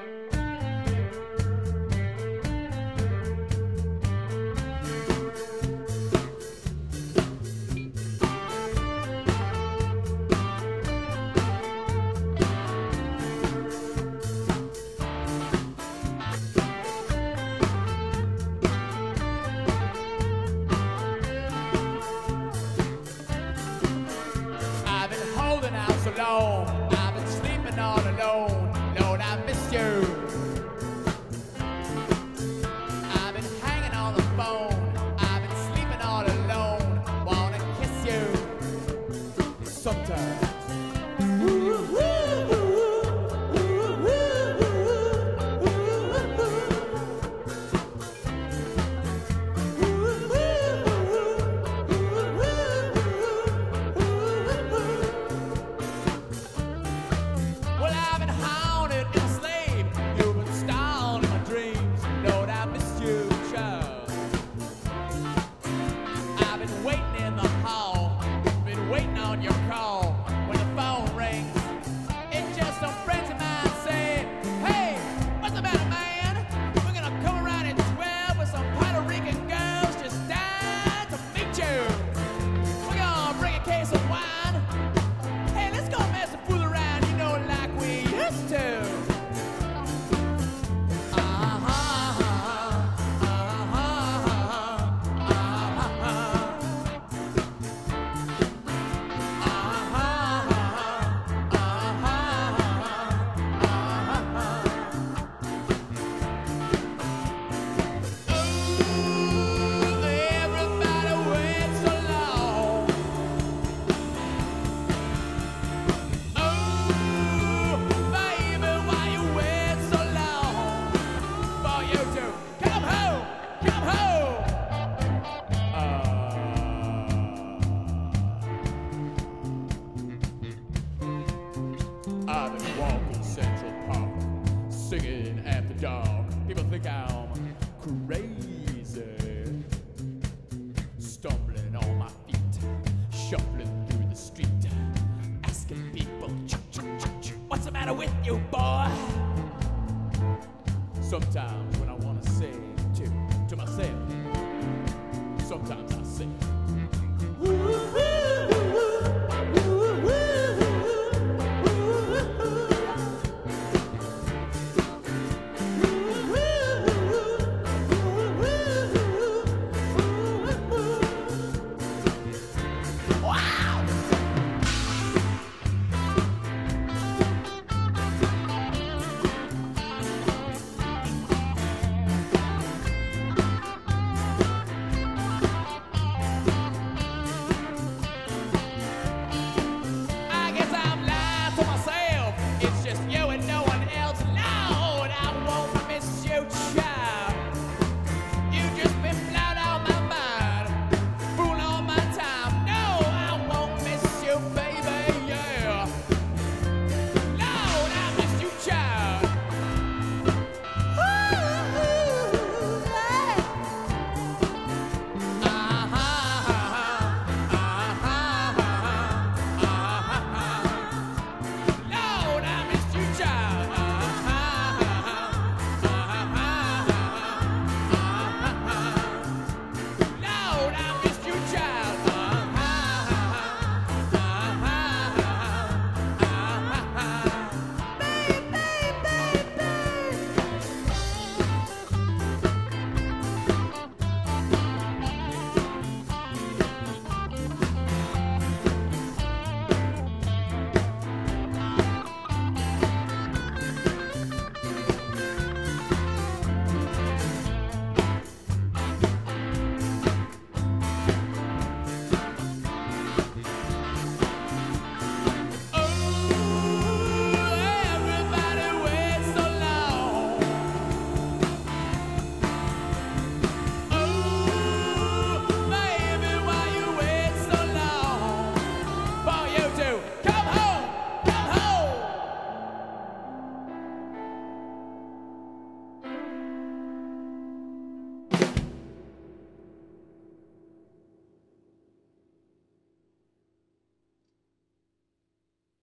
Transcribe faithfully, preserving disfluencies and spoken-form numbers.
I've been holding out so long. I've been sleeping all alone. Lord, I miss you. I've been hanging on the phone. I've been sleeping all alone. Wanna kiss you sometimes. Well, I've been haunted and enslaved. You've been stalling in my dreams. Lord, I miss you, child. I've been waiting in the hall. Been waiting on your call. When the phone rings, it's just some friends of mine saying, "Hey, what's the matter, man? We're gonna come around at twelve with some Puerto Rican girls just dying to meet you. We're gonna bring a case of wine. Hey, let's go mess and fool around, you know, like we used to." Uh-huh, uh-huh, uh-huh, Ooh, everybody waits so long. Oh, baby, why you wait so long for you to come home, come home? Uh, I've been walking Central Park, singing after dark. People think I'm crazy, stumbling on my feet, shuffling through the street, asking people, "Ch- ch- ch- ch- what's the matter with you, boy?" Sometimes when